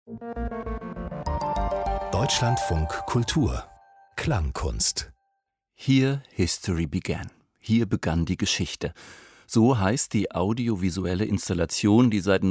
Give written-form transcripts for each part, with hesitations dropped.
Deutschlandfunk Kultur Klangkunst. Here History Began. Hier begann die Geschichte. So heißt die audiovisuelle Installation, die seit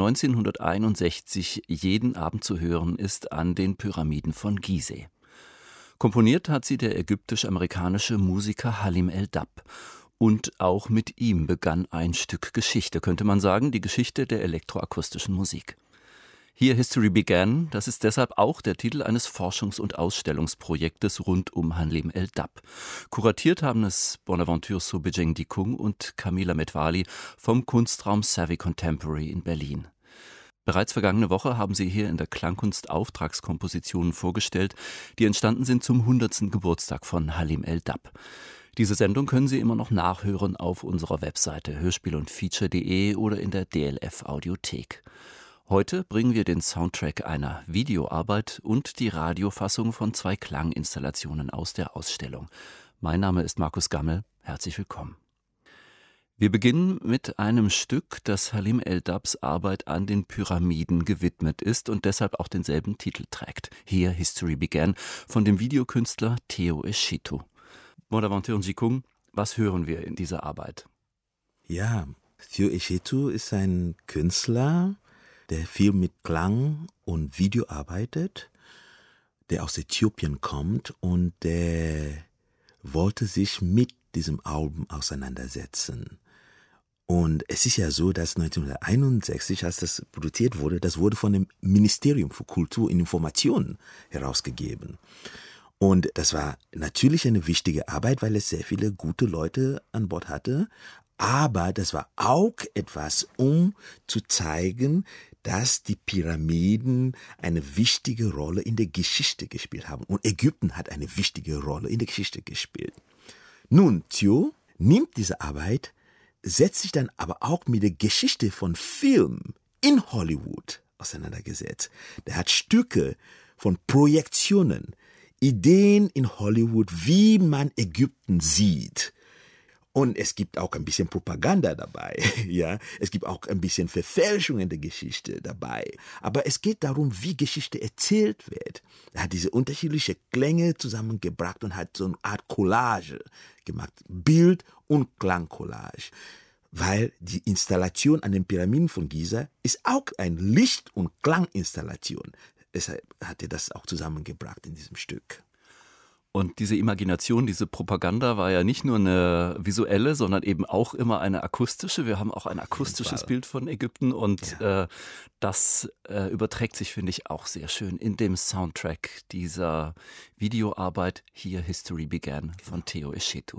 1961 jeden Abend zu hören ist an den Pyramiden von Gizeh. Komponiert hat sie der ägyptisch-amerikanische Musiker Halim El-Dabh. Und auch mit ihm begann ein Stück Geschichte, könnte man sagen, die Geschichte der elektroakustischen Musik. Here History Began, das ist deshalb auch der Titel eines Forschungs- und Ausstellungsprojektes rund um Halim El-Dabh. Kuratiert haben es Bonaventure Sobejeng-Dikung und Camila Medvali vom Kunstraum Savvy Contemporary in Berlin. Bereits vergangene Woche haben sie hier in der Klangkunst Auftragskompositionen vorgestellt, die entstanden sind zum 100. Geburtstag von Halim El-Dabh. Diese Sendung können Sie immer noch nachhören auf unserer Webseite hörspiel-und-feature.de oder in der DLF Audiothek. Heute bringen wir den Soundtrack einer Videoarbeit und die Radiofassung von 2 Klanginstallationen aus der Ausstellung. Mein Name ist Markus Gammel. Herzlich willkommen. Wir beginnen mit einem Stück, das Halim El-Dabhs Arbeit an den Pyramiden gewidmet ist und deshalb auch denselben Titel trägt. Here History Began von dem Videokünstler Théo Eschitu. Bonaventure Dikung, was hören wir in dieser Arbeit? Ja, Théo Eschitu ist ein Künstler, der viel mit Klang und Video arbeitet, der aus Äthiopien kommt und der wollte sich mit diesem Album auseinandersetzen. Und es ist ja so, dass 1961, als das produziert wurde, das wurde von dem Ministerium für Kultur und Information herausgegeben. Und das war natürlich eine wichtige Arbeit, weil es sehr viele gute Leute an Bord hatte. Aber das war auch etwas, um zu zeigen, dass die Pyramiden eine wichtige Rolle in der Geschichte gespielt haben. Und Ägypten hat eine wichtige Rolle in der Geschichte gespielt. Nun, Théo nimmt diese Arbeit, setzt sich dann aber auch mit der Geschichte von Film in Hollywood auseinandergesetzt. Der hat Stücke von Projektionen, Ideen in Hollywood, wie man Ägypten sieht. Und es gibt auch ein bisschen Propaganda dabei, ja. Es gibt auch ein bisschen Verfälschungen der Geschichte dabei. Aber es geht darum, wie Geschichte erzählt wird. Er hat diese unterschiedlichen Klänge zusammengebracht und hat so eine Art Collage gemacht. Bild- und Klangcollage. Weil die Installation an den Pyramiden von Giza ist auch eine Licht- und Klanginstallation. Deshalb hat er das auch zusammengebracht in diesem Stück. Und diese Imagination, diese Propaganda war ja nicht nur eine visuelle, sondern eben auch immer eine akustische. Wir haben auch ein akustisches Bild von Ägypten und das überträgt sich, finde ich, auch sehr schön in dem Soundtrack dieser Videoarbeit Here History Began von Théo Eschitu.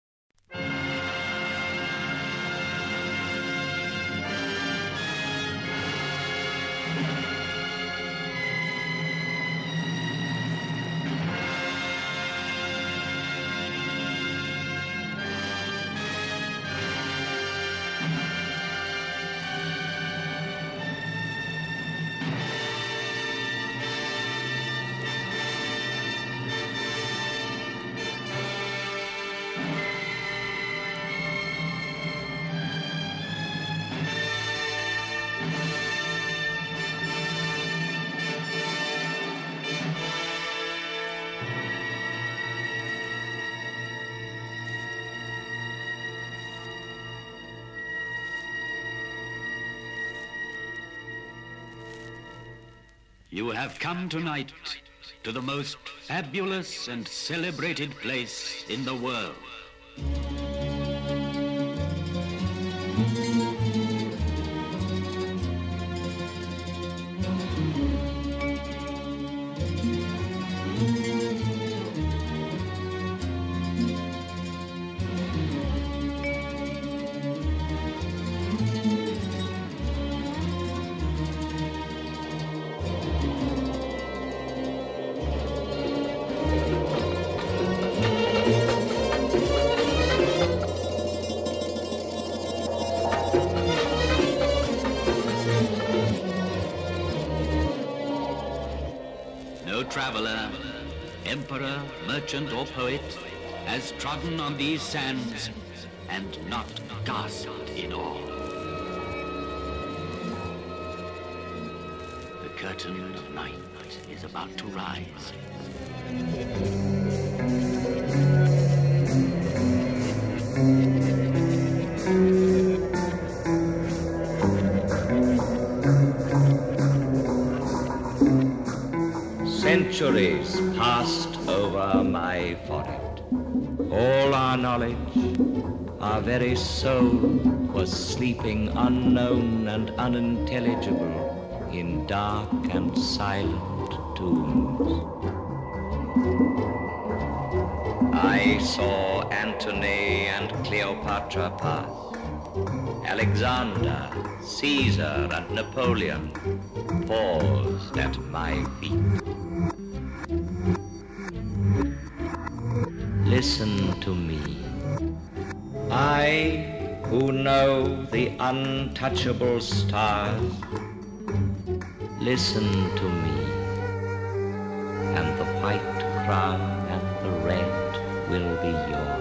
You have come tonight to the most fabulous and celebrated place in the world. No traveler, emperor, merchant, or poet has trodden on these sands and not gasped in awe. The curtain of night is about to rise. Centuries passed over my forehead. All our knowledge, our very soul, was sleeping unknown and unintelligible in dark and silent tombs. I saw Antony and Cleopatra pass, Alexander, Caesar, and Napoleon paused at my feet. Listen to me. I, who know the untouchable stars, listen to me, and the white crown and the red will be yours.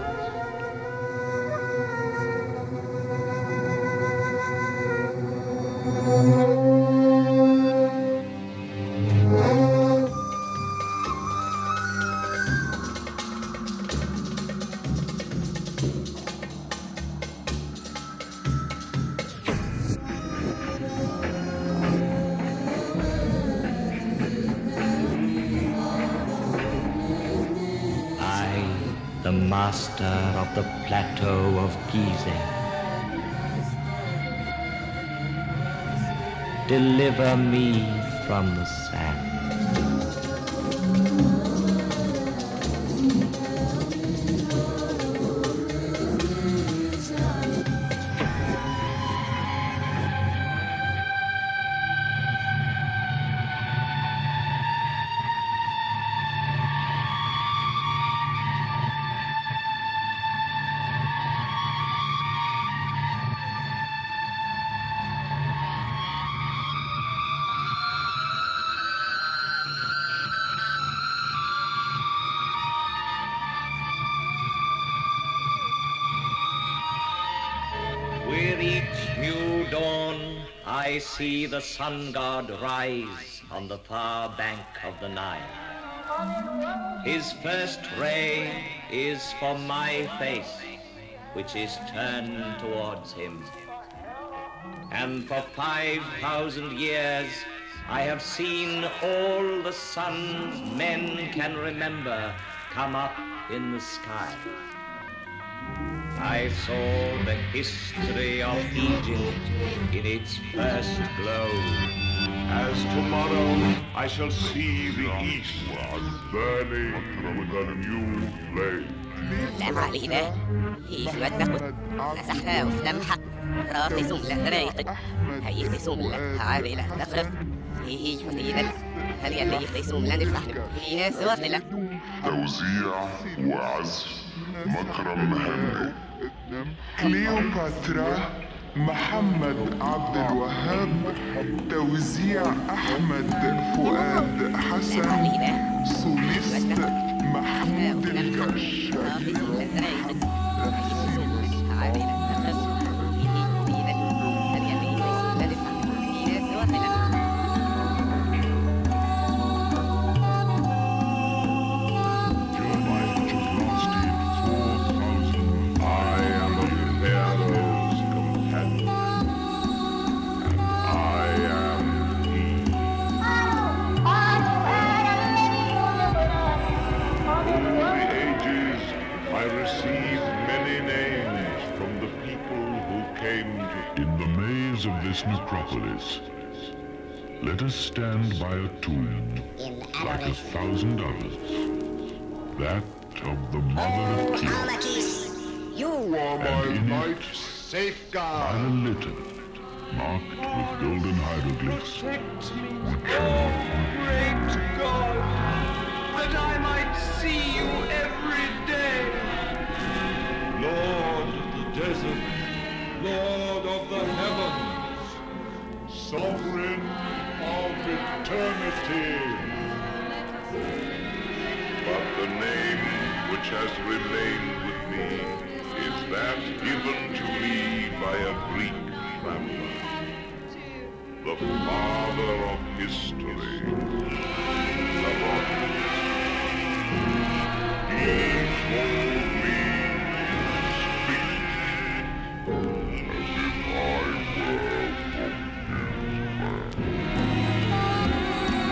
The master of the plateau of Gizeh, deliver me from the sand. With each new dawn, I see the sun god rise on the far bank of the Nile. His first ray is for my face, which is turned towards him. And for 5,000 years, I have seen all the suns men can remember come up in the sky. I saw the history of Egypt in its first glow. As tomorrow I shall see the east burning with a new flame. لم علينا هي سواد نسحنا وسلمحة راسي سملة ريقك هي سملة عاملة تقرف هي حسينة هل يلي سملة نفحن هي سواد لك توزيع وعزف مكرم هندي. كليوباترا محمد عبد الوهاب توزيع أحمد فؤاد حسن سوليست محمود الكشاف. Of this necropolis, let us stand by a tomb like 1,000 others, that of the mother of tears, You are my light, safeguard. by a litter marked with golden hieroglyphs, which Great God, that I might see you every day. Lord of the desert, Lord of the heavens, Sovereign of eternity. But the name which has remained with me is that given to me by a Greek traveler. the father of history, the Rock. He told me to speak as if I were from his land.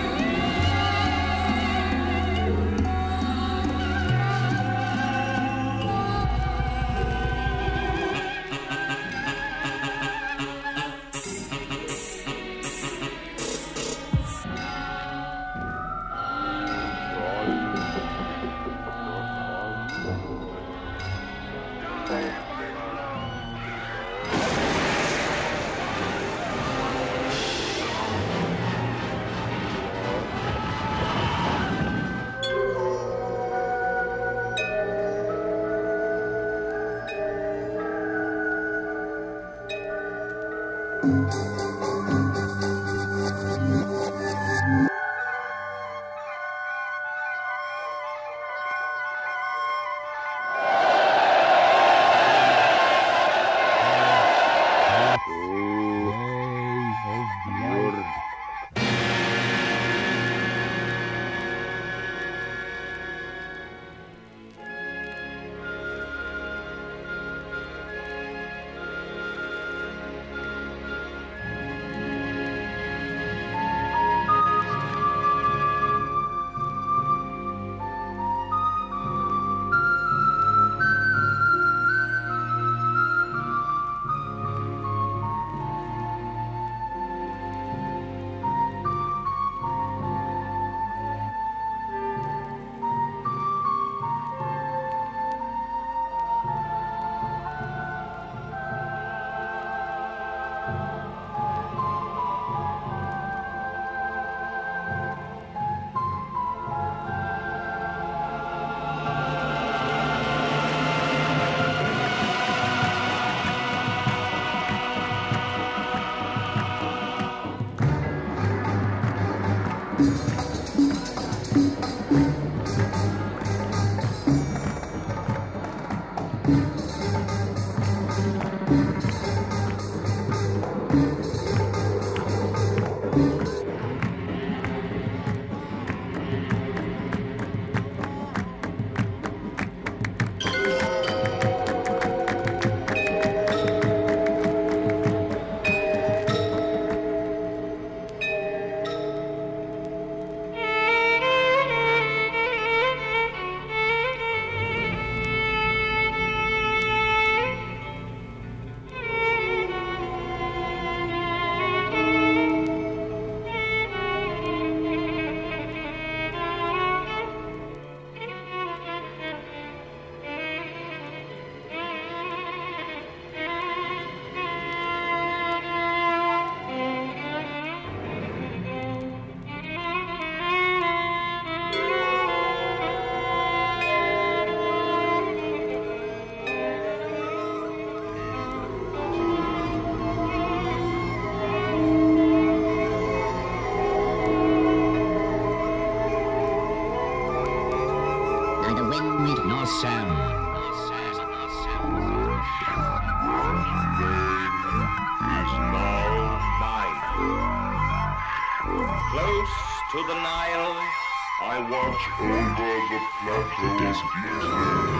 To the Nile, I watch over the plateau of Giza,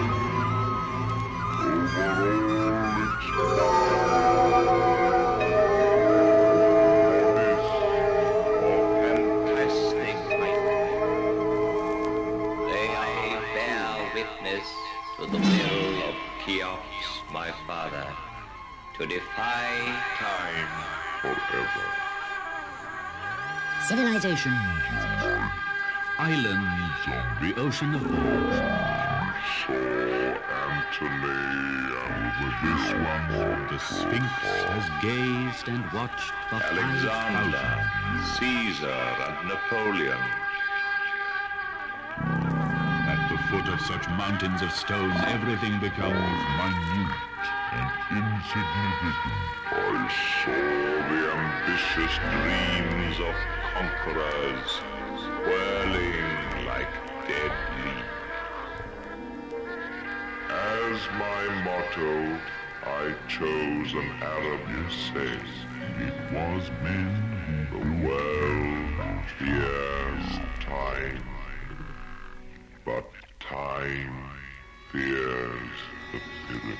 over all its fantastic height. They bear witness to the will of Cheops, my father, to defy time forever. Civilization. Islands on the ocean of thought. Over this one, the Sphinx has gazed and watched for Alexander, Caesar, and Napoleon. At the foot of such mountains of stone, everything becomes minute and insignificant. I saw the ambitious dreams of conquerors whirling like dead leaves. As my motto, I chose an Arab, you say. It was men who the world fears time, but time fears the pyramid.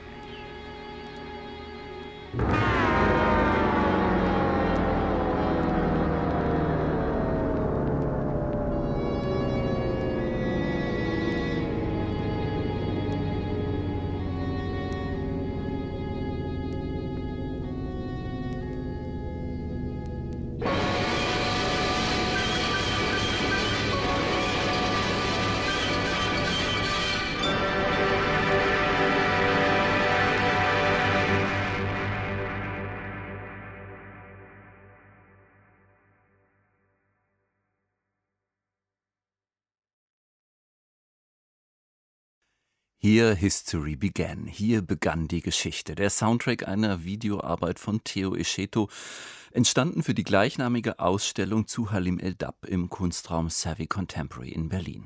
Here History Began. Hier begann die Geschichte. Der Soundtrack einer Videoarbeit von Theo Escheto, entstanden für die gleichnamige Ausstellung zu Halim El-Dabh im Kunstraum Savvy Contemporary in Berlin.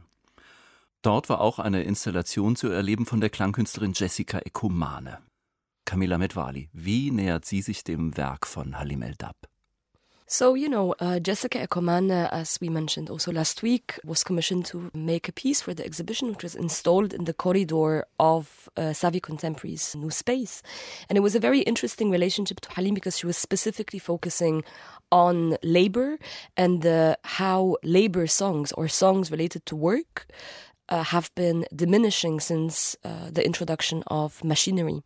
Dort war auch eine Installation zu erleben von der Klangkünstlerin Jessica Ekomane. Camilla Medvali, wie nähert sie sich dem Werk von Halim El-Dabh? So, Jessica Ekomane, as we mentioned also last week, was commissioned to make a piece for the exhibition, which was installed in the corridor of Savvy Contemporary's new space. And it was a very interesting relationship to Halim because she was specifically focusing on labor and how labor songs or songs related to work have been diminishing since the introduction of machinery.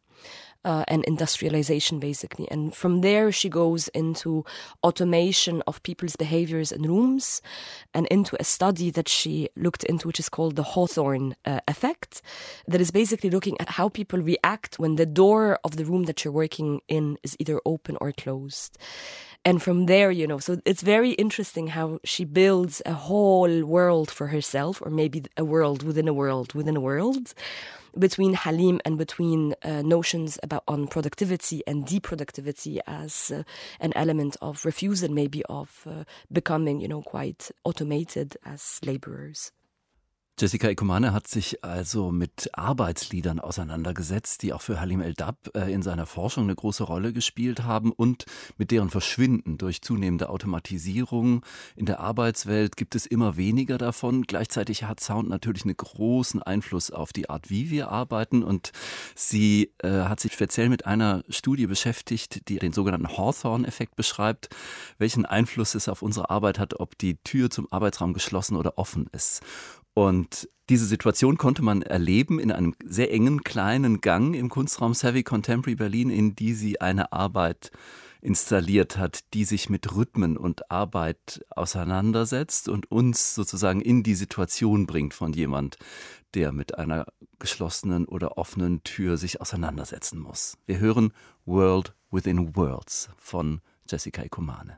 And industrialization, basically. And from there, she goes into automation of people's behaviors in rooms and into a study that she looked into, which is called the Hawthorne effect, that is basically looking at how people react when the door of the room that you're working in is either open or closed. And from there, so it's very interesting how she builds a whole world for herself, or maybe a world within a world within a world, between Halim and between notions on productivity and deproductivity as an element of refusal, maybe of becoming, quite automated as laborers. Jessica Ekomane hat sich also mit Arbeitsliedern auseinandergesetzt, die auch für Halim El-Dabh in seiner Forschung eine große Rolle gespielt haben, und mit deren Verschwinden durch zunehmende Automatisierung in der Arbeitswelt gibt es immer weniger davon. Gleichzeitig hat Sound natürlich einen großen Einfluss auf die Art, wie wir arbeiten, und sie hat sich speziell mit einer Studie beschäftigt, die den sogenannten Hawthorne-Effekt beschreibt, welchen Einfluss es auf unsere Arbeit hat, ob die Tür zum Arbeitsraum geschlossen oder offen ist. Und diese Situation konnte man erleben in einem sehr engen, kleinen Gang im Kunstraum Savvy Contemporary Berlin, in die sie eine Arbeit installiert hat, die sich mit Rhythmen und Arbeit auseinandersetzt und uns sozusagen in die Situation bringt von jemand, der mit einer geschlossenen oder offenen Tür sich auseinandersetzen muss. Wir hören World Within Worlds von Jessica Ekomane.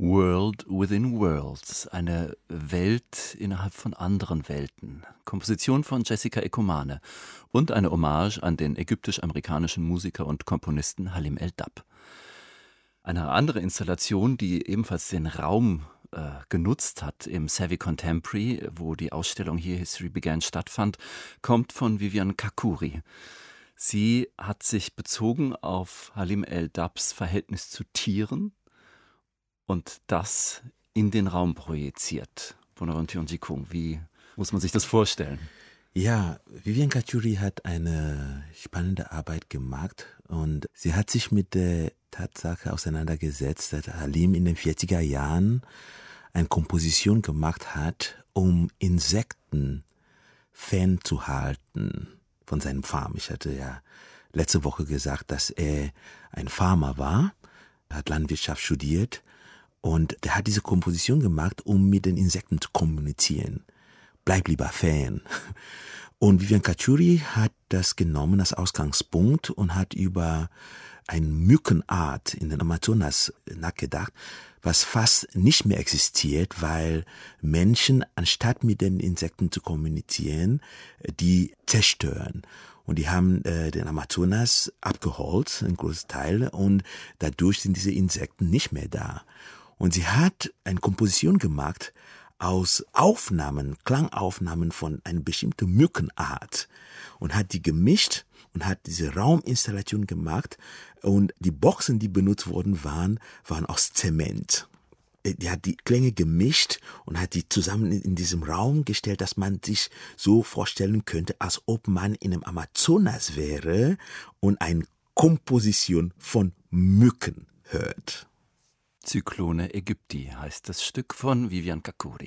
World within Worlds, eine Welt innerhalb von anderen Welten. Komposition von Jessica Ekomane und eine Hommage an den ägyptisch-amerikanischen Musiker und Komponisten Halim El-Dab. Eine andere Installation, die ebenfalls den Raum genutzt hat im Savvy Contemporary, wo die Ausstellung Here History Began stattfand, kommt von Vivian Kakuri. Sie hat sich bezogen auf Halim El-Dabs Verhältnis zu Tieren und das in den Raum projiziert. Bonaventure Njikung, wie muss man sich das vorstellen? Ja, Vivian Kakuri hat eine spannende Arbeit gemacht und sie hat sich mit der Tatsache auseinandergesetzt, dass Halim in den 40er Jahren eine Komposition gemacht hat, um Insekten fernzuhalten von seinem Farm. Ich hatte ja letzte Woche gesagt, dass er ein Farmer war, hat Landwirtschaft studiert und der hat diese Komposition gemacht, um mit den Insekten zu kommunizieren. Bleib lieber fern. Und Vivian Kakuri hat das genommen als Ausgangspunkt und hat über eine Mückenart in den Amazonas nachgedacht, was fast nicht mehr existiert, weil Menschen, anstatt mit den Insekten zu kommunizieren, die zerstören. Und die haben den Amazonas abgeholzt, ein großes Teil, und dadurch sind diese Insekten nicht mehr da. Und sie hat eine Komposition gemacht aus Aufnahmen, Klangaufnahmen von einer bestimmten Mückenart und hat die gemischt und hat diese Rauminstallation gemacht und die Boxen, die benutzt worden waren aus Zement. Die hat die Klänge gemischt und hat die zusammen in diesem Raum gestellt, dass man sich so vorstellen könnte, als ob man in einem Amazonas wäre und eine Komposition von Mücken hört. Zyklone Ägypti heißt das Stück von Vivian Kakuri.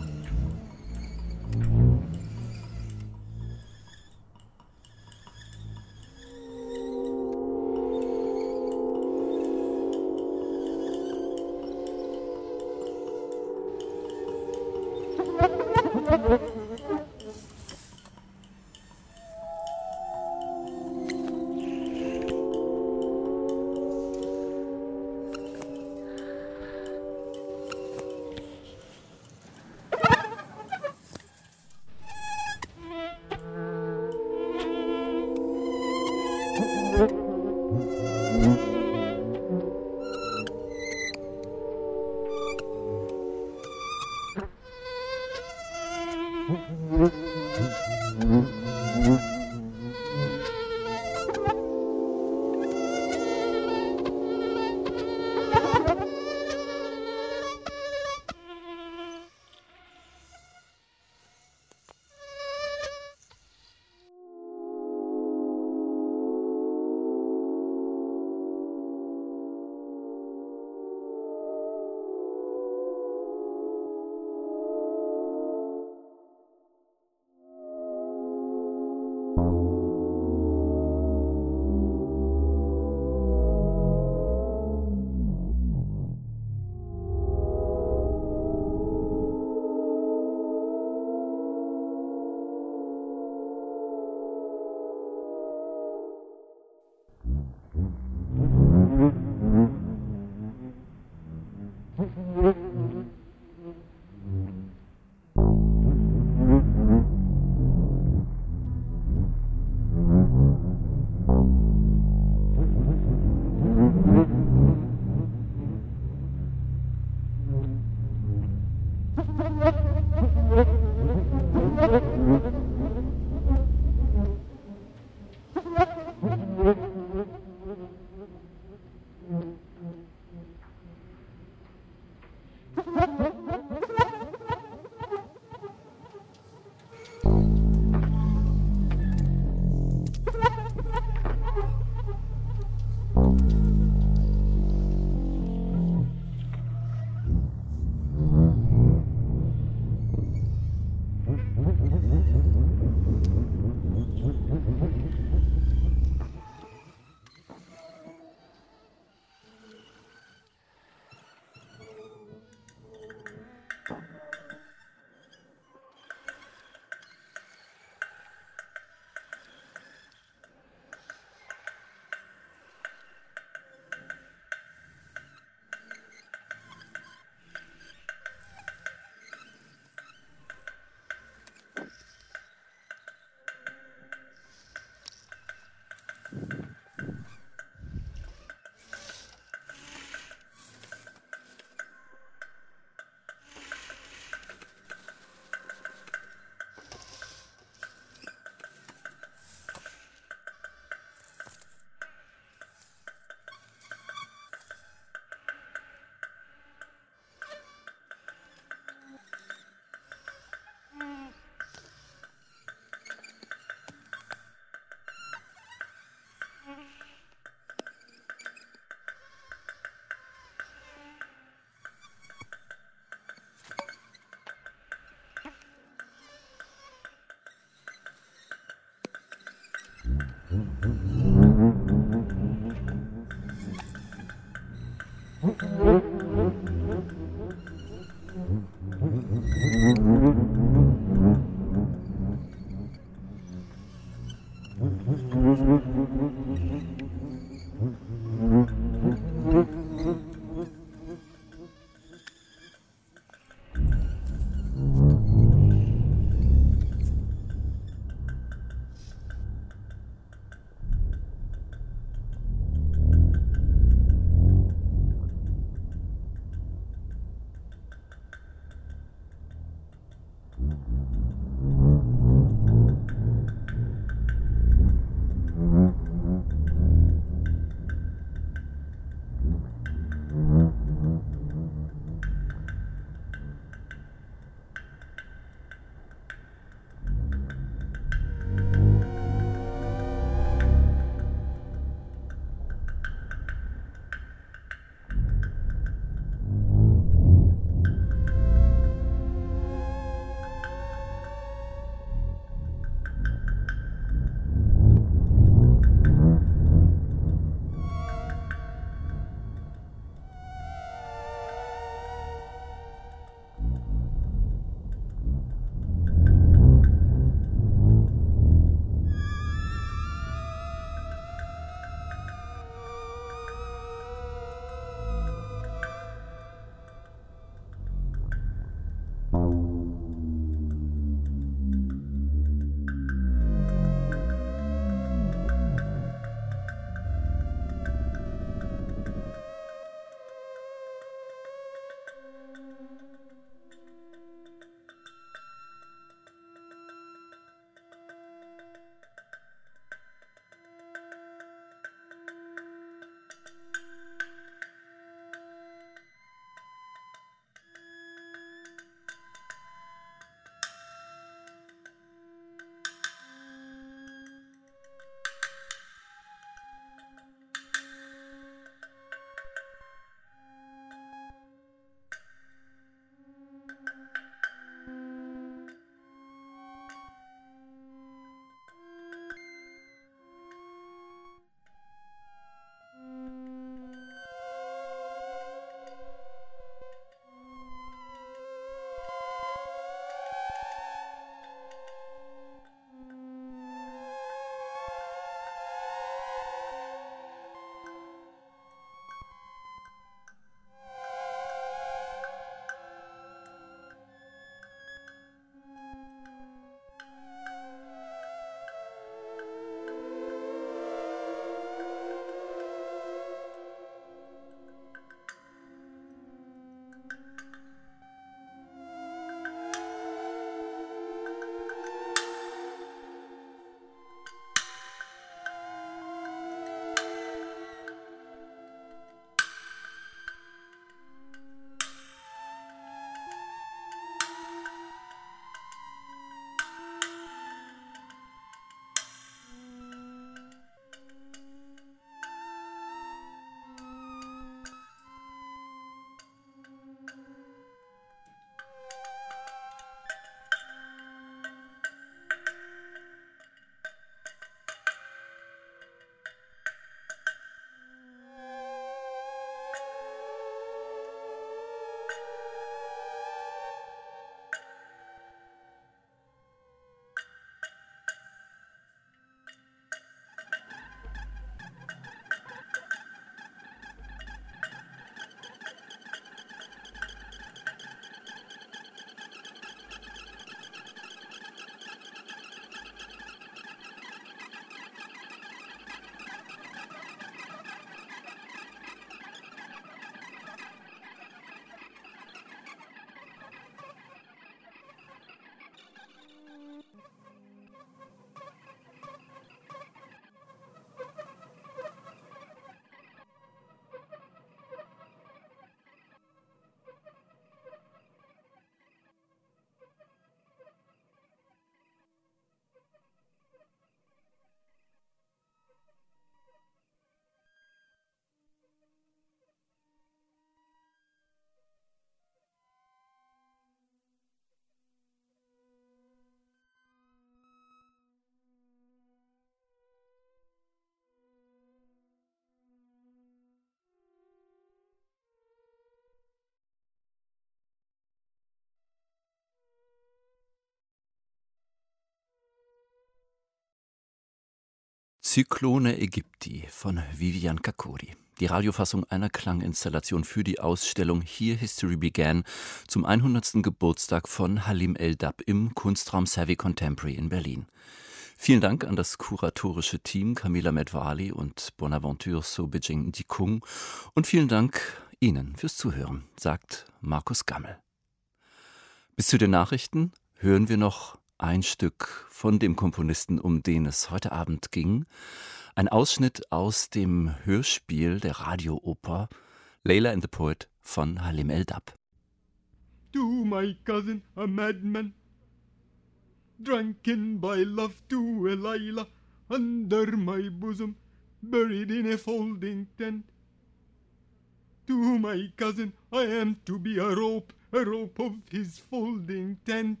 Cyclone Aegypti von Vivian Kakori. Die Radiofassung einer Klanginstallation für die Ausstellung Here History Began zum 100. Geburtstag von Halim El-Dab im Kunstraum Savvy Contemporary in Berlin. Vielen Dank an das kuratorische Team Camila Medvali und Bonaventure Sobejing Dikung und vielen Dank Ihnen fürs Zuhören, sagt Markus Gammel. Bis zu den Nachrichten hören wir noch ein Stück von dem Komponisten, um den es heute Abend ging. Ein Ausschnitt aus dem Hörspiel der Radiooper Layla and the Poet von Halim El-Dab. To my cousin, a madman, drunken by love to a Layla, under my bosom, buried in a folding tent. To my cousin, I am to be a rope of his folding tent.